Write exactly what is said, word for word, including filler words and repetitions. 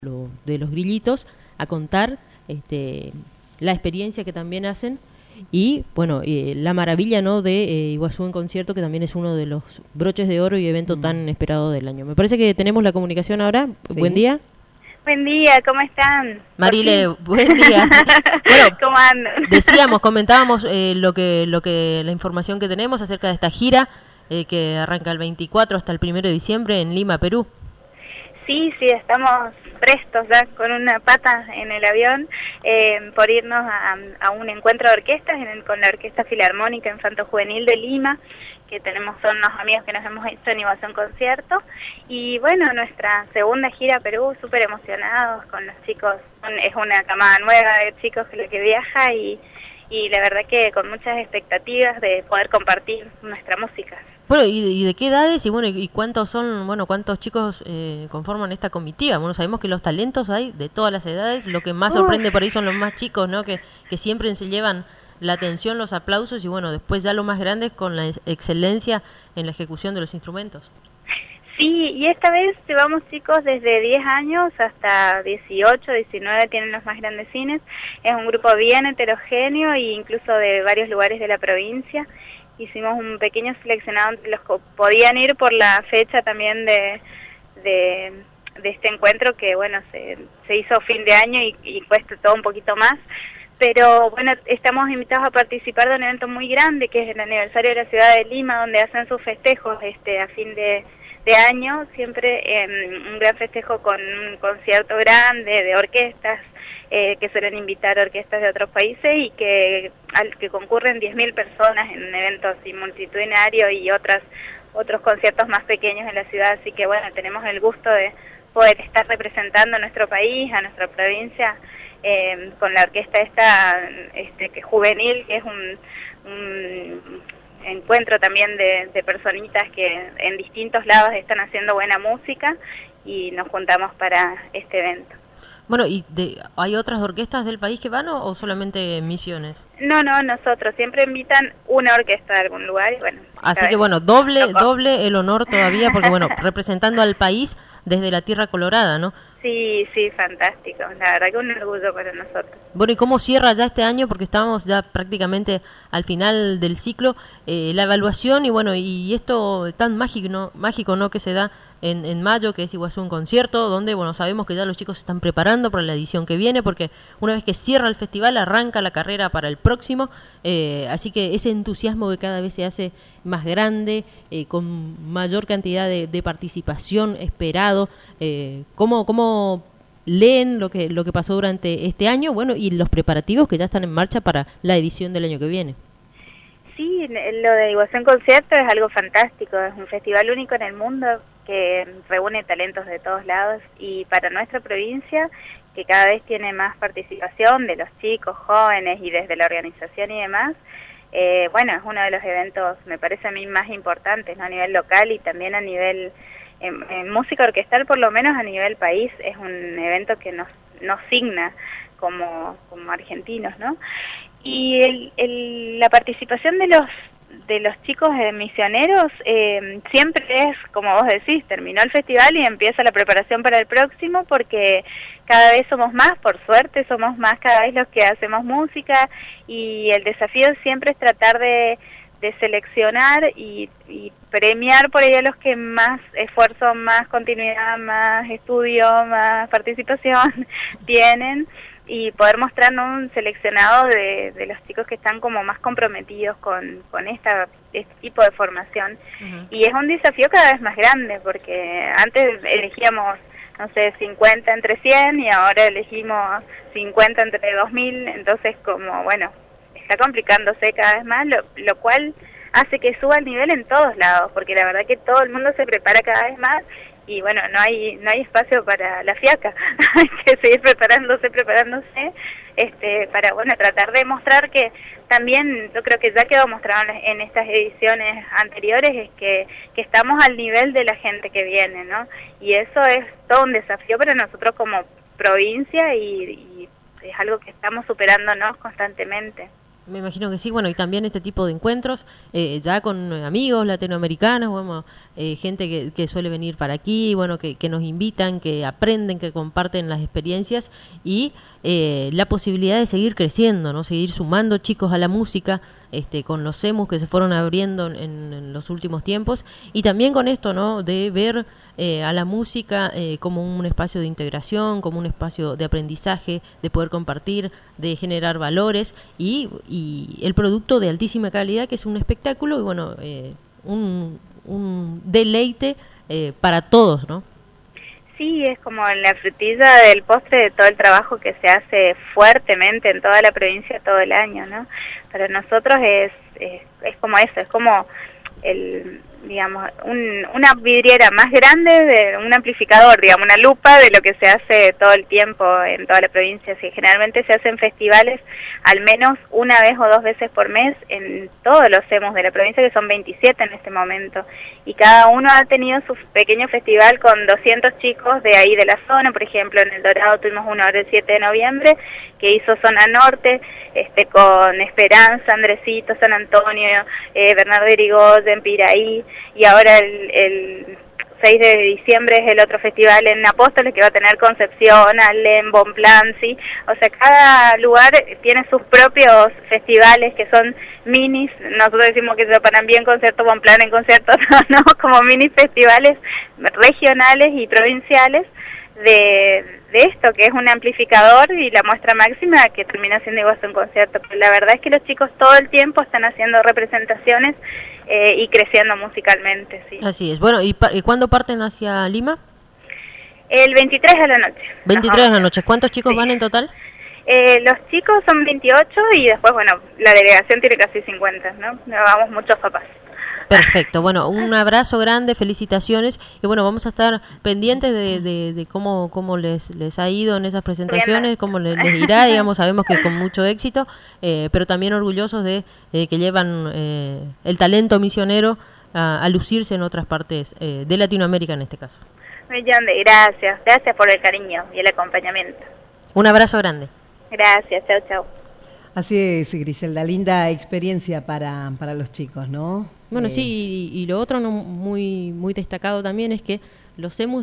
lo, de los grillitos a contar este, la experiencia que también hacen y bueno eh, la maravilla no de eh, Iguazú en concierto, que también es uno de los broches de oro y evento mm. tan esperado del año. Me parece que tenemos la comunicación ahora. Sí. Buen día. Buen día, ¿cómo están? Marile, buen día. Bueno, ¿cómo andan? Decíamos, comentábamos eh, lo que lo que la información que tenemos acerca de esta gira eh, que arranca el veinticuatro hasta el primero de diciembre en Lima, Perú. Sí, sí, estamos prestos ya con una pata en el avión eh, por irnos a, a un encuentro de orquestas en el, con la Orquesta Filarmónica Infanto Juvenil de Lima, que tenemos, son unos amigos que nos hemos hecho en Iguazú concierto, y bueno, nuestra segunda gira a Perú, súper emocionados con los chicos, es una camada nueva de chicos que la que viaja y, y la verdad que con muchas expectativas de poder compartir nuestra música. Bueno, ¿y de, y de qué edades y bueno y cuántos son, bueno, cuántos chicos eh, conforman esta comitiva? Bueno, sabemos que los talentos hay de todas las edades, lo que más sorprende Uf. por ahí son los más chicos, ¿no? Que, que siempre se llevan la atención, los aplausos y bueno, después ya lo más grande es con la excelencia en la ejecución de los instrumentos. Sí, y esta vez llevamos chicos desde diez años hasta dieciocho, diecinueve, tienen los más grandecines. Es un grupo bien heterogéneo e incluso de varios lugares de la provincia. Hicimos un pequeño seleccionado entre los que podían ir por la fecha también de, de, de este encuentro, que bueno, se, se hizo fin de año y, y cuesta todo un poquito más. Pero bueno, estamos invitados a participar de un evento muy grande, que es el aniversario de la ciudad de Lima, donde hacen sus festejos este a fin de, de año, siempre eh, un gran festejo con un concierto grande de orquestas, eh, que suelen invitar orquestas de otros países y que al que concurren diez mil personas en un evento así multitudinario y otras otros conciertos más pequeños en la ciudad. Así que bueno, tenemos el gusto de poder estar representando a nuestro país, a nuestra provincia, eh, con la orquesta esta este que juvenil, que es un, un encuentro también de, de personitas que en distintos lados están haciendo buena música y nos juntamos para este evento. Bueno, ¿y de, hay otras orquestas del país que van o, o solamente Misiones? No, no, nosotros siempre invitan una orquesta de algún lugar y bueno. Así que bueno, doble tocó. doble el honor todavía porque bueno, representando al país desde la Tierra Colorada, ¿no? Sí, sí, fantástico, la verdad que un orgullo para nosotros. Bueno, ¿y cómo cierra ya este año? Porque estamos ya prácticamente al final del ciclo, eh, la evaluación y bueno, y esto tan mágico, ¿no? mágico, ¿no? Que se da en, en mayo, que es Iguazú un concierto, donde bueno, sabemos que ya los chicos se están preparando para la edición que viene, porque una vez que cierra el festival, arranca la carrera para el próximo, eh, así que ese entusiasmo que cada vez se hace más grande, eh, con mayor cantidad de, de participación esperado, eh, ¿cómo, cómo leen lo que lo que pasó durante este año, bueno, y los preparativos que ya están en marcha para la edición del año que viene? Sí, lo de Iguazú en concierto es algo fantástico, es un festival único en el mundo que reúne talentos de todos lados y para nuestra provincia, que cada vez tiene más participación de los chicos, jóvenes y desde la organización y demás, eh, bueno, es uno de los eventos, me parece a mí, más importantes, ¿no? A nivel local y también a nivel En, en música orquestal, por lo menos a nivel país, es un evento que nos, nos signa como, como argentinos, ¿no? Y el, el, la participación de los de los chicos eh, misioneros eh, siempre es, como vos decís, terminó el festival y empieza la preparación para el próximo, porque cada vez somos más, por suerte, somos más cada vez los que hacemos música y el desafío siempre es tratar de de seleccionar y, y premiar por ahí a los que más esfuerzo, más continuidad, más estudio, más participación tienen y poder mostrarnos un seleccionado de, de los chicos que están como más comprometidos con, con esta, este tipo de formación. Uh-huh. Y es un desafío cada vez más grande porque antes elegíamos, no sé, cincuenta entre cien y ahora elegimos cincuenta entre dos mil, entonces como, bueno, está complicándose cada vez más, lo, lo cual hace que suba el nivel en todos lados, porque la verdad que todo el mundo se prepara cada vez más y bueno, no hay no hay espacio para la fiaca, hay que seguir preparándose, preparándose, este para bueno tratar de mostrar que también, yo creo que ya quedó mostrado en estas ediciones anteriores, es que, que estamos al nivel de la gente que viene, ¿no? Y eso es todo un desafío para nosotros como provincia y, y es algo que estamos superándonos constantemente. Me imagino que sí, bueno, y también este tipo de encuentros, eh, ya con amigos latinoamericanos, bueno, eh, gente que, que suele venir para aquí, bueno, que, que nos invitan, que aprenden, que comparten las experiencias y eh, la posibilidad de seguir creciendo, ¿no? Seguir sumando chicos a la música, este, con los CEMUS que se fueron abriendo en, en los últimos tiempos, y también con esto, ¿no? De ver eh, a la música eh, como un espacio de integración, como un espacio de aprendizaje, de poder compartir, de generar valores y, y el producto de altísima calidad que es un espectáculo y bueno, eh, un, un deleite eh, para todos, ¿no? Sí, es como la frutilla del postre de todo el trabajo que se hace fuertemente en toda la provincia todo el año, ¿no? Para nosotros es, es, es como eso, es como el, digamos, un, una vidriera más grande de un amplificador, digamos, una lupa de lo que se hace todo el tiempo en toda la provincia. Sí, generalmente se hacen festivales al menos una vez o dos veces por mes en todos los CEMUS de la provincia, que son veintisiete en este momento, y cada uno ha tenido su pequeño festival con doscientos chicos de ahí de la zona. Por ejemplo, en El Dorado tuvimos uno ahora el siete de noviembre que hizo Zona Norte, este con Esperanza, Andresito, San Antonio, eh, Bernardo de Irigoyen, Piraí, y ahora el, el seis de diciembre es el otro festival en Apóstoles que va a tener Concepción, Alem, Bonplan, ¿sí? O sea, cada lugar tiene sus propios festivales que son minis. Nosotros decimos que se paran bien conciertos, Bonplan en conciertos, ¿no? Como mini festivales regionales y provinciales de, de esto, que es un amplificador y la muestra máxima que termina siendo igual un concierto. Pero la verdad es que los chicos todo el tiempo están haciendo representaciones eh, y creciendo musicalmente, sí. Así es. Bueno, ¿y, pa ¿y cuándo parten hacia Lima? El veintitrés de la noche. veintitrés de la noche. ¿Cuántos chicos sí. van en total? Eh, los chicos son veintiocho y después, bueno, la delegación tiene casi cincuenta, ¿no? Vamos muchos papás. Perfecto, bueno, un abrazo grande, felicitaciones y bueno, vamos a estar pendientes de, de, de cómo cómo les les ha ido en esas presentaciones, cómo les, les irá, digamos, sabemos que con mucho éxito, eh, pero también orgullosos de eh, que llevan eh, el talento misionero a, a lucirse en otras partes eh, de Latinoamérica en este caso. Millón de gracias, gracias por el cariño y el acompañamiento. Un abrazo grande. Gracias, chao, chao. Así es, Griselda, linda experiencia para, para los chicos, ¿no? Bueno, eh... sí, y, y lo otro no muy muy destacado también es que los CEMUS